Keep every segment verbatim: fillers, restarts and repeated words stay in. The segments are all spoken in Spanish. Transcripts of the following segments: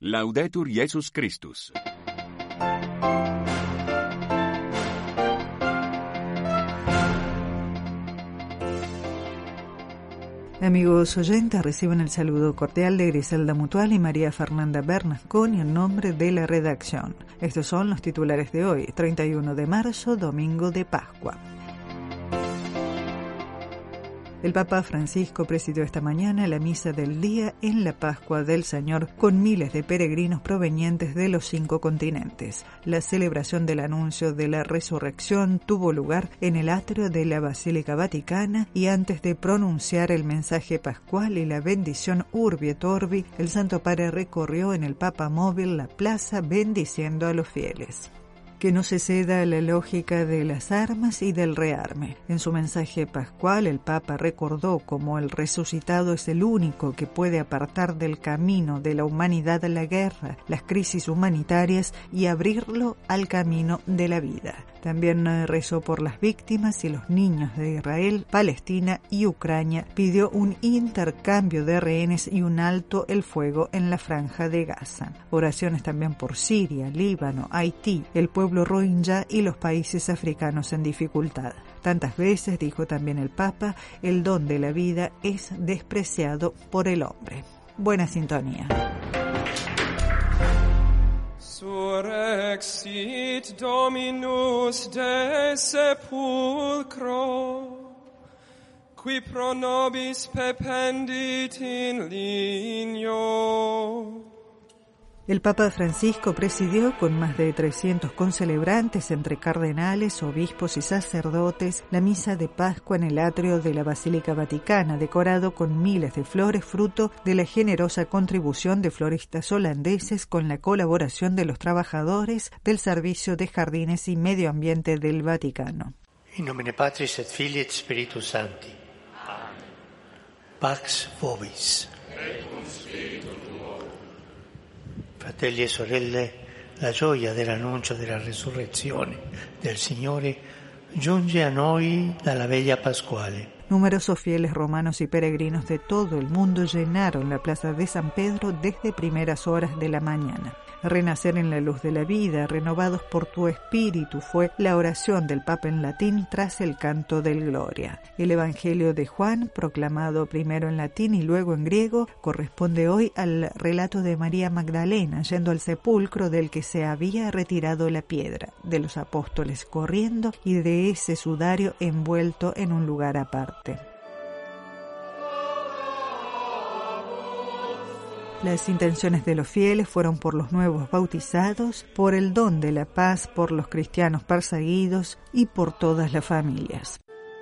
Laudetur Jesus Christus. Amigos oyentes, reciben el saludo cordial de Griselda Mutual y María Fernanda Bernasconi en nombre de la redacción. Estos son los titulares de hoy, treinta y uno de marzo, domingo de Pascua. El Papa Francisco presidió esta mañana la misa del día en la Pascua del Señor con miles de peregrinos provenientes de los cinco continentes. La celebración del anuncio de la resurrección tuvo lugar en el atrio de la Basílica Vaticana y antes de pronunciar el mensaje pascual y la bendición Urbi et Orbi, el Santo Padre recorrió en el Papa Móvil la plaza bendiciendo a los fieles. Que no se ceda a la lógica de las armas y del rearme. En su mensaje pascual, el Papa recordó cómo el resucitado es el único que puede apartar del camino de la humanidad la guerra, las crisis humanitarias y abrirlo al camino de la vida. También rezó por las víctimas y los niños de Israel, Palestina y Ucrania. Pidió un intercambio de rehenes y un alto el fuego en la franja de Gaza. Oraciones también por Siria, Líbano, Haití, el pueblo rohingya y los países africanos en dificultad. Tantas veces, dijo también el Papa, el don de la vida es despreciado por el hombre. Buena sintonía. Surrexit Dominus de sepulcro, qui pro nobis pependit in ligno. El Papa Francisco presidió con más de trescientos concelebrantes entre cardenales, obispos y sacerdotes la misa de Pascua en el atrio de la Basílica Vaticana, decorado con miles de flores fruto de la generosa contribución de floristas holandeses con la colaboración de los trabajadores del Servicio de Jardines y Medio Ambiente del Vaticano. In nomine Patris et Filii et Spiritus Sancti. Pax vobis. Fratelli e sorelle, la gioia dell'annuncio della risurrezione del Signore giunge a noi dalla veglia pasquale. Numerosos fieles romanos y peregrinos de todo el mundo llenaron la plaza de San Pedro desde primeras horas de la mañana. Renacer en la luz de la vida, renovados por tu espíritu, fue la oración del Papa en latín tras el canto del Gloria. El Evangelio de Juan, proclamado primero en latín y luego en griego, corresponde hoy al relato de María Magdalena yendo al sepulcro del que se había retirado la piedra, de los apóstoles corriendo y de ese sudario envuelto en un lugar aparte. Las intenciones de los fieles fueron por los nuevos bautizados, por el don de la paz, por los cristianos perseguidos y por todas las familias.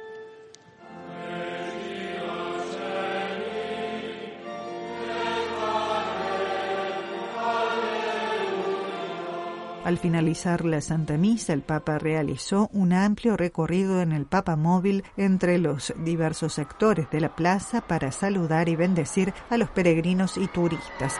Al finalizar la Santa Misa, el Papa realizó un amplio recorrido en el Papa Móvil entre los diversos sectores de la plaza para saludar y bendecir a los peregrinos y turistas.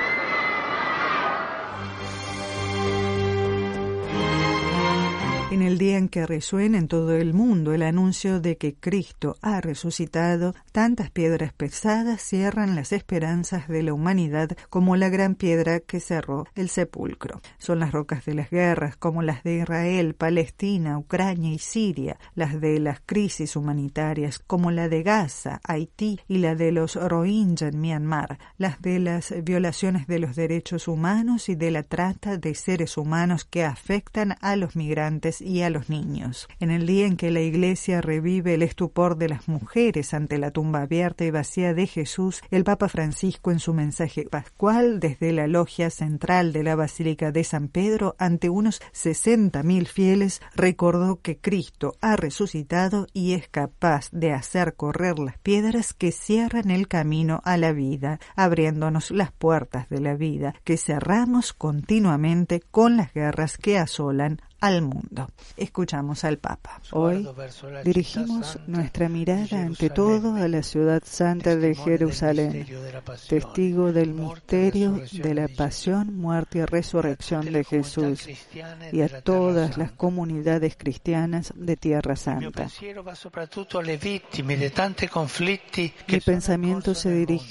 En el día en que resuena en todo el mundo el anuncio de que Cristo ha resucitado, tantas piedras pesadas cierran las esperanzas de la humanidad como la gran piedra que cerró el sepulcro. Son las rocas de las guerras como las de Israel, Palestina, Ucrania y Siria, las de las crisis humanitarias como la de Gaza, Haití y la de los Rohingya en Myanmar, las de las violaciones de los derechos humanos y de la trata de seres humanos que afectan a los migrantes y a los niños. En el día en que la Iglesia revive el estupor de las mujeres ante la tumba abierta y vacía de Jesús, el Papa Francisco en su mensaje pascual desde la logia central de la Basílica de San Pedro ante unos sesenta mil fieles recordó que Cristo ha resucitado y es capaz de hacer correr las piedras que cierran el camino a la vida, abriéndonos las puertas de la vida que cerramos continuamente con las guerras que asolan al mundo. Escuchamos al Papa. Hoy dirigimos nuestra mirada ante todo a la ciudad santa de Jerusalén, testigo del misterio de la pasión, muerte y resurrección de Jesús, y a todas las comunidades cristianas de Tierra Santa. Mi pensamiento se dirige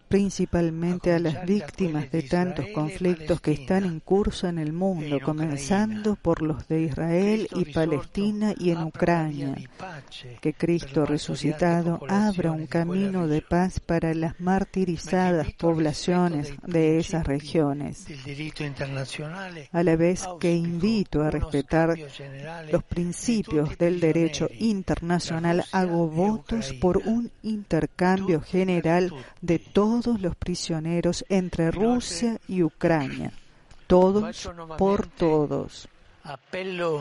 principalmente a las víctimas de tantos conflictos que están en curso en el mundo, comenzando por los de Israel y Palestina y en Ucrania. Que Cristo resucitado abra un camino de paz para las martirizadas poblaciones de esas regiones, a la vez que invito a respetar los principios del derecho internacional. Hago votos por un intercambio general de todos los prisioneros entre Rusia y Ucrania, todos por todos. Appello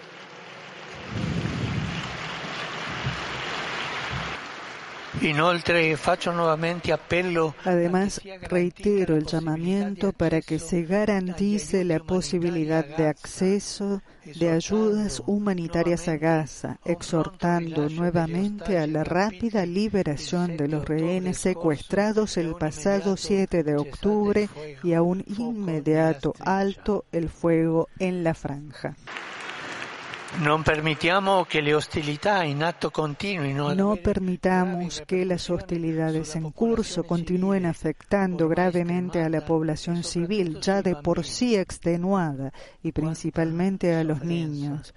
Inoltre faccio nuovamente appello. Además, reitero el llamamiento para que se garantice la posibilidad de acceso de ayudas humanitarias a Gaza, exhortando nuevamente a la rápida liberación de los rehenes secuestrados el pasado siete de octubre y a un inmediato alto el fuego en la franja. No permitamos que le hostilità in atto continuino. No permitamos que las hostilidades en curso continúen afectando gravemente a la población civil, ya de por sí extenuada, y principalmente a los niños.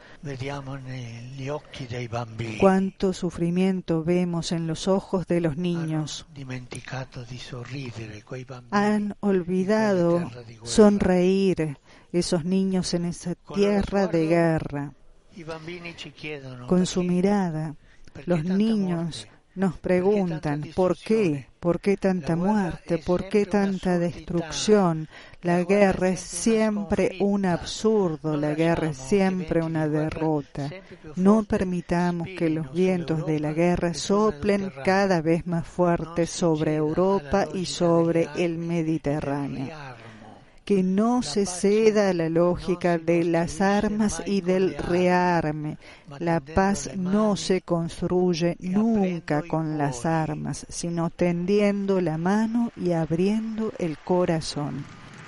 Cuánto sufrimiento vemos en los ojos de los niños. Han olvidado sonreír esos niños en esa tierra de guerra. Con su mirada, los niños nos preguntan ¿por qué? ¿Por qué tanta muerte? ¿Por qué tanta destrucción? La guerra es siempre un absurdo, la guerra es siempre una derrota. No permitamos que los vientos de la guerra soplen cada vez más fuertes sobre Europa y sobre el Mediterráneo. Que no se ceda a la lógica de las armas y del rearme. La paz no se construye nunca con las armas, sino tendiendo la mano y abriendo el corazón.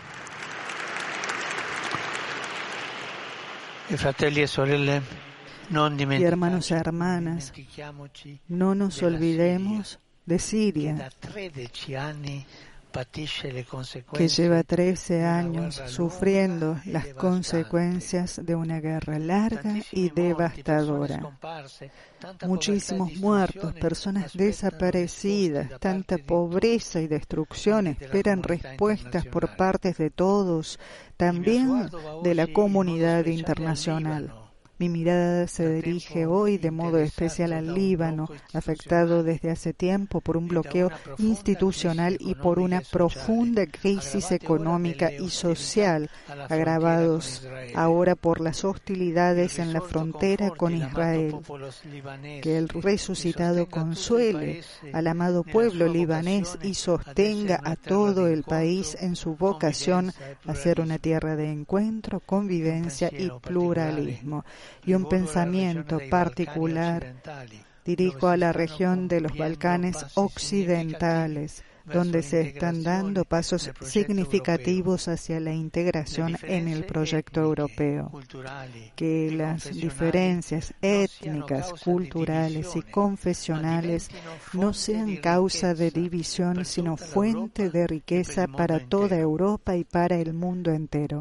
Y hermanos y hermanas, no nos olvidemos de Siria, que lleva trece años sufriendo las consecuencias de una guerra larga y devastadora. Muchísimos muertos, personas desaparecidas, tanta pobreza y destrucción esperan respuestas por parte de todos, también de la comunidad internacional. Mi mirada se dirige hoy de modo especial al Líbano, afectado desde hace tiempo por un bloqueo institucional y por una profunda crisis económica y social, agravados ahora por las hostilidades en la frontera con Israel. Que el resucitado consuele al amado pueblo libanés y sostenga a todo el país en su vocación a ser una tierra de encuentro, convivencia y pluralismo. Y un pensamiento particular dirijo a la región de los Balcanes occidentales, donde se están dando pasos significativos hacia la integración en el proyecto europeo. Que las diferencias étnicas, culturales y confesionales no sean causa de división, sino fuente de riqueza para toda Europa y para el mundo entero.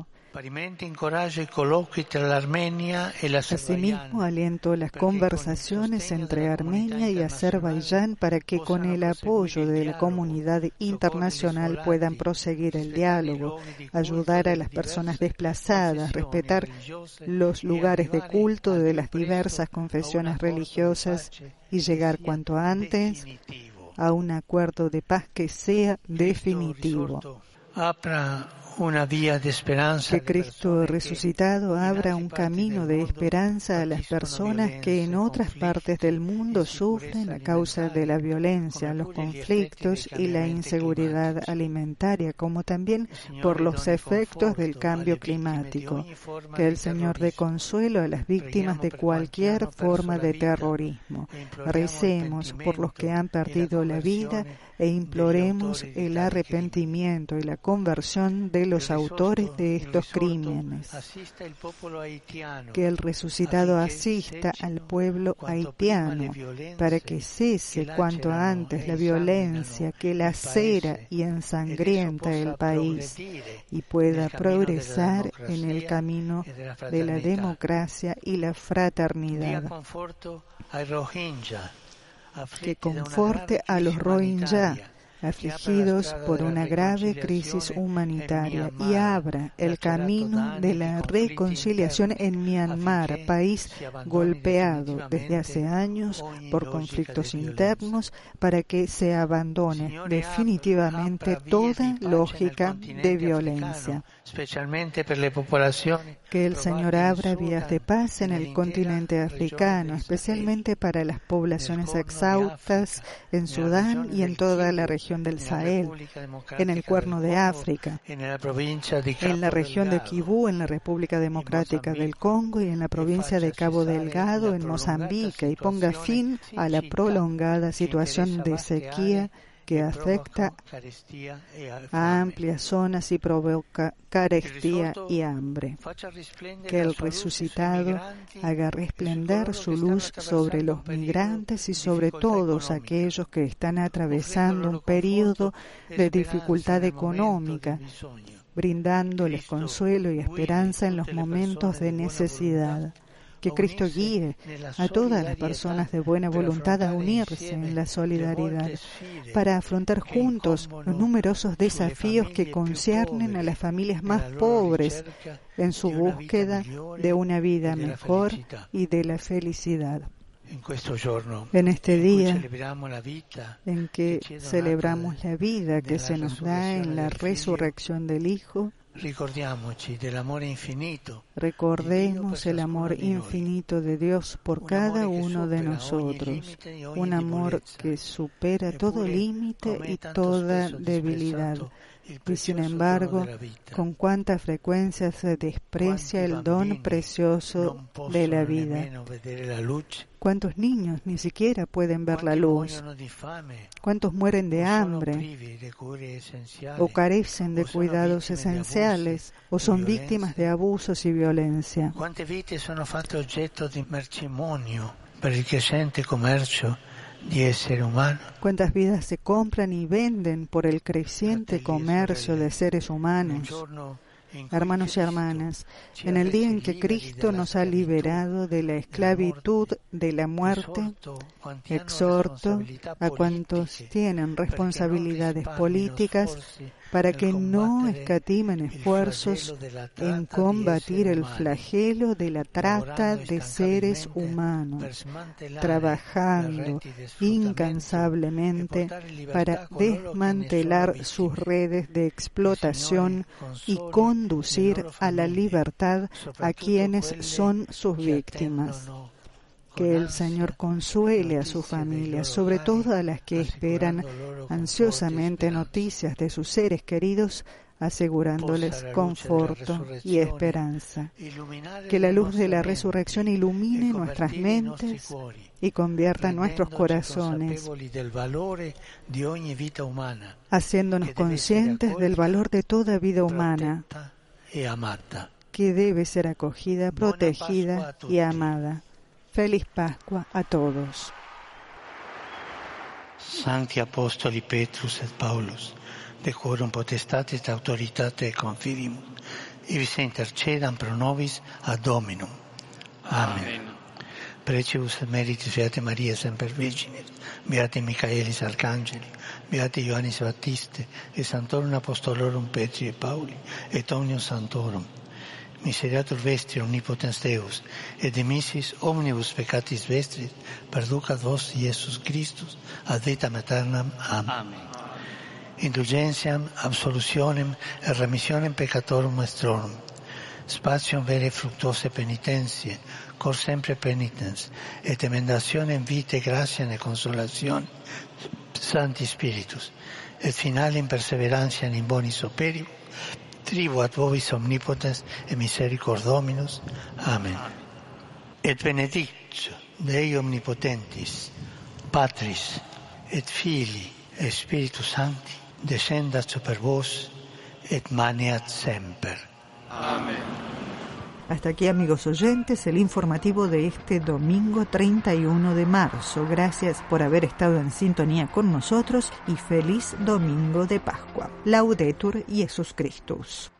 Asimismo, aliento las conversaciones entre Armenia y Azerbaiyán para que con el apoyo de la comunidad internacional puedan proseguir el diálogo, ayudar a las personas desplazadas, respetar los lugares de culto de las diversas confesiones religiosas y llegar cuanto antes a un acuerdo de paz que sea definitivo. Una vía de esperanza. Que Cristo resucitado abra un camino de esperanza a las personas que en otras partes del mundo sufren a causa de la violencia, los conflictos y la inseguridad alimentaria, como también por los efectos del cambio climático. Que el Señor dé consuelo a las víctimas de cualquier forma de terrorismo. Recemos por los que han perdido la vida e imploremos el arrepentimiento y la conversión de los autores de estos crímenes. Que el resucitado asista al pueblo haitiano para que cese cuanto antes la violencia que lacera y ensangrienta el país y pueda progresar en el camino de la democracia y la fraternidad. Que conforte a los Rohingya afligidos por una grave crisis humanitaria y abra el camino de la reconciliación en Myanmar, país golpeado desde hace años por conflictos internos, para que se abandone definitivamente toda lógica de violencia. Que el Señor abra vías de paz en el continente africano, especialmente para las poblaciones exhaustas en Sudán y en toda la región del Sahel, en el Cuerno de África, en la región de Kibú, en la República Democrática del Congo y en la provincia de Cabo Delgado, en Mozambique, y ponga fin a la prolongada situación de sequía que afecta a amplias zonas y provoca carestía y hambre. Que el resucitado haga resplandecer su luz sobre los migrantes y sobre todos aquellos que están atravesando un periodo de dificultad económica, brindándoles consuelo y esperanza en los momentos de necesidad. Que Cristo guíe a todas las personas de buena voluntad a unirse en la solidaridad para afrontar juntos los numerosos desafíos que conciernen a las familias más pobres en su búsqueda de una vida mejor y de la felicidad. En este día en que celebramos la vida que se nos da en la resurrección del Hijo, recordemos el amor infinito de Dios por cada uno de nosotros, un amor que supera todo límite y toda debilidad. Y sin embargo, con cuánta frecuencia se desprecia el don precioso de la vida. ¿Cuántos niños ni siquiera pueden ver la luz? ¿Cuántos mueren de hambre? ¿O carecen de cuidados esenciales? ¿O son víctimas de abusos y violencia? ¿Cuántas vidas sono fatte oggetto di mercimonio per il crescente commercio di esseri umani? ¿Cuántas vidas se compran y venden por el creciente comercio de seres humanos? Hermanos y hermanas, en el día en que Cristo nos ha liberado de la esclavitud de la muerte, exhorto a cuantos tienen responsabilidades políticas para que no escatimen esfuerzos en combatir el flagelo de la trata de seres humanos, trabajando incansablemente para desmantelar sus redes de explotación y conducir a la libertad a quienes son sus víctimas. Que el Señor consuele a su familia, sobre todo a las que esperan ansiosamente noticias de sus seres queridos, asegurándoles conforto y esperanza. Que la luz de la resurrección ilumine nuestras mentes y convierta nuestros corazones, haciéndonos conscientes del valor de toda vida humana, que debe ser acogida, protegida y amada. Feliz Pascua a todos. Sancti Apostoli Petrus et Paulus, decorum potestatis et autoritate confidimus, ibi se intercedam pro nobis ad Dominum. Amen. Amen. Precibus et meritis Beate Maria semper Virginis, Beate Michaelis Arcangeli, Beate Ioannis Baptiste, et Sanctorum Apostolorum Petri et Pauli, et omnium Sanctorum. Miseriatur vestri omnipotens Deus, et demissis omnibus peccatis vestris, perducat vos Iesus Christus, ad vitam aeternam. Amen. Amen. Indulgentiam, absolutionem, et remissionem peccatorum nostrorum, spatium vere fructuose penitentiae, cor sempre penitens, et emendationem vitae gratiam et consolationem, Sancti Spiritus, et finalem perseverantiam in bonis operibus, tribu ad vobis omnipotens et misericors Dominus. Amen. Et benedictio Dei omnipotentis, Patris et Filii et Spiritus Sancti, descendat super vos et maneat semper. Amén. Hasta aquí, amigos oyentes, el informativo de este domingo treinta y uno de marzo. Gracias por haber estado en sintonía con nosotros y feliz domingo de Pascua. Laudetur Jesus Christus.